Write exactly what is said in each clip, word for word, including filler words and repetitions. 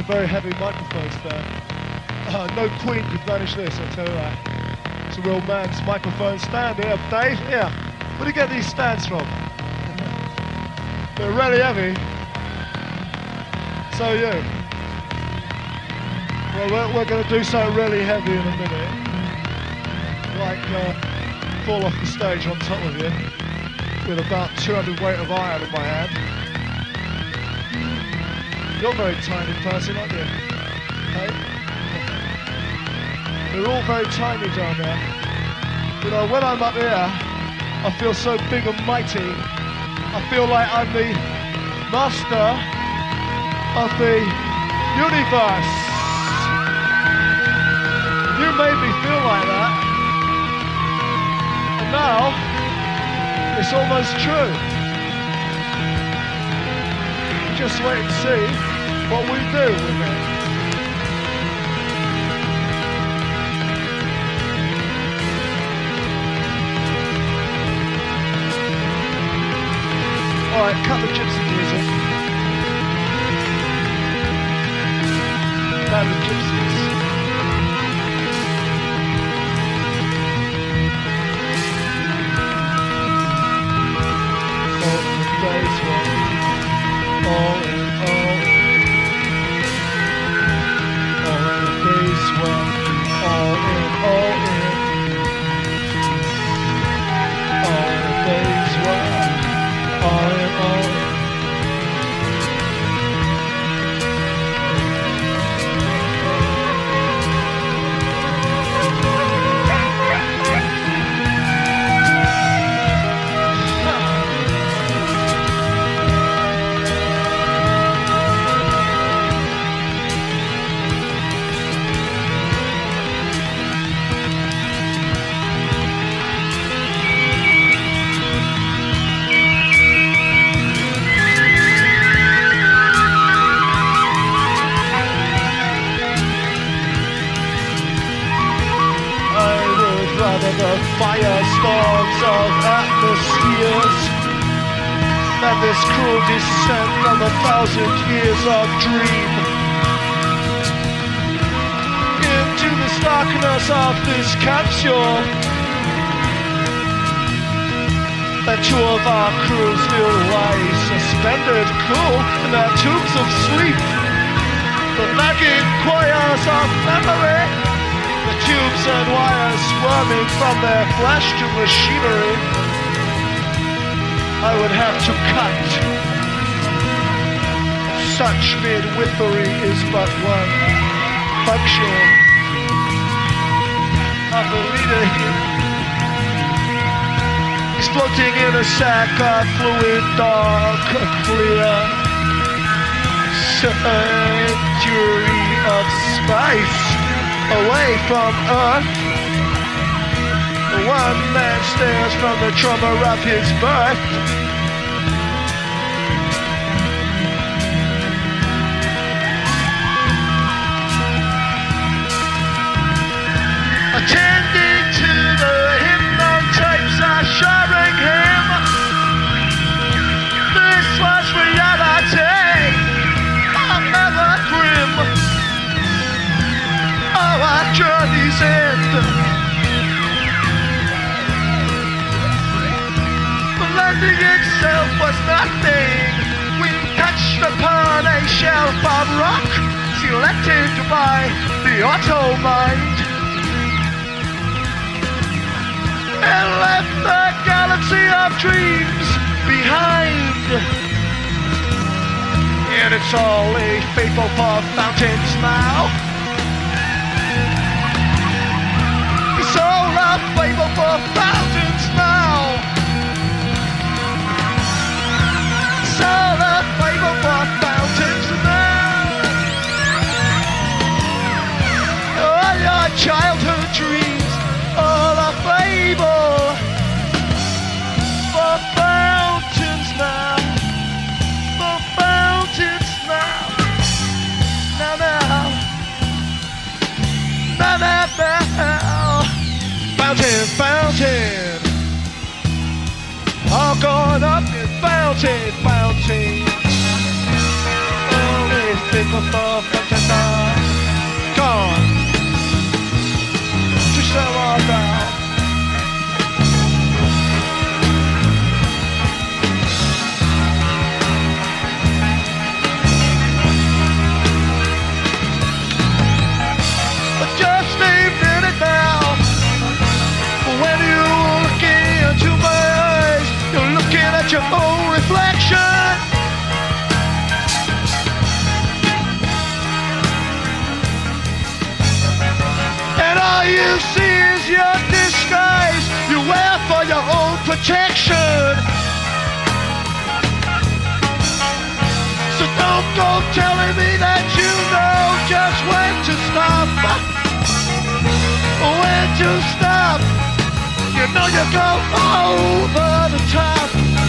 a very heavy microphone stand. Uh, no Queen could manage this, I'll tell you that. It's a real man's microphone stand here, Dave. Yeah. Where do you get these stands from? They're really heavy. So are you. Well, we're, we're going to do something really heavy in a minute. Like uh, fall off the stage on top of you with about two hundred weight of iron in my hand. You're a very tiny person, aren't you? Hey? They're all very tiny down there. You know, when I'm up here, I feel so big and mighty. I feel like I'm the master of the universe. You made me feel like that. And now, it's almost true. Just wait and see what we do with it. Alright, cut the gypsy music. Band of gypsies. All the days when all in all, all in the days when all in all in, all in the days when all in all in. The firestorms of atmospheres and this cruel descent of a thousand years of dream into the darkness of this capsule. And two of our crew still lie suspended cool in their tubes of sleep, the nagging choirs of memory, the tubes and wires squirming from their flesh to machinery. I would have to cut. Such midwifery is but one function of the leader here. He's floating in a sack of fluid, dark, clear sanctuary of space. Away from Earth, one man stares from the trauma of his birth. Attending to the hypnotypes assuring him this was reality, however grim. Our journey's end. The landing itself was nothing. We touched upon a shelf of rock selected by the auto mind and left the galaxy of dreams behind. And it's all a faithful for fountains now. It's all a fable for fountains now. It's all a fable for fountains now. All your childhood dreams, all a fable for fountains now. For fountains now. Now, now. Now, now, now. Fountain, fountain, all gone up in fountain, fountain. Only fit for fountain. now. Gone. To sell our down. But just leave it now. When you're looking into my eyes, you're looking at your own reflection. And all you see is your disguise you wear for your own protection. So don't go telling me that you know just when to stop. When to stop. You know you go over the top.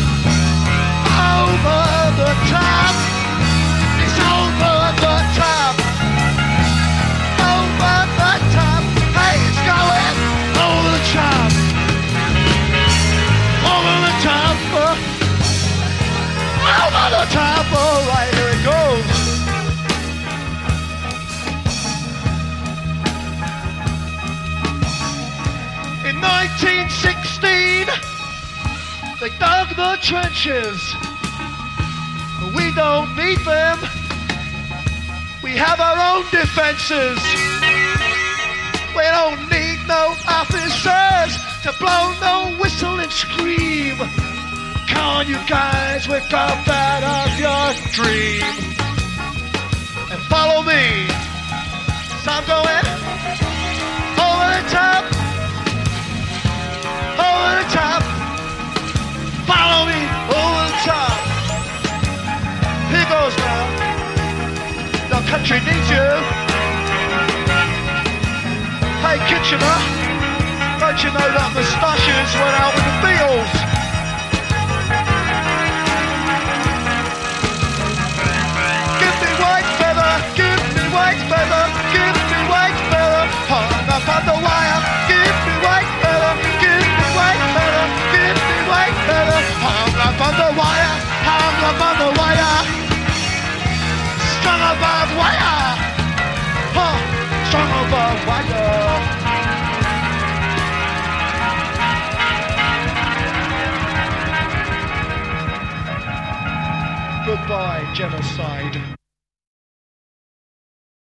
Over the top. It's over the top. Over the top. Hey, it's going over the top. Over the top. Uh, over the top. All right, here it goes. In nineteen sixteen, they dug the trenches. We don't need them. We have our own defenses. We don't need no officers to blow no whistle and scream. Come on, you guys, wake up out of your dream and follow me. So I'm going over the top. Over the top, follow me over the top. Here goes now. The country needs you. Hey Kitchener, don't you know that moustaches went out with the Beatles? Give me white feather, give me white feather, give me white feather, hung up on the wire. Give me white feather, give me white feather, give me white feather, hung up on the wire, hung up on the wire, strung above wire, huh, strung above wire. Goodbye, genocide.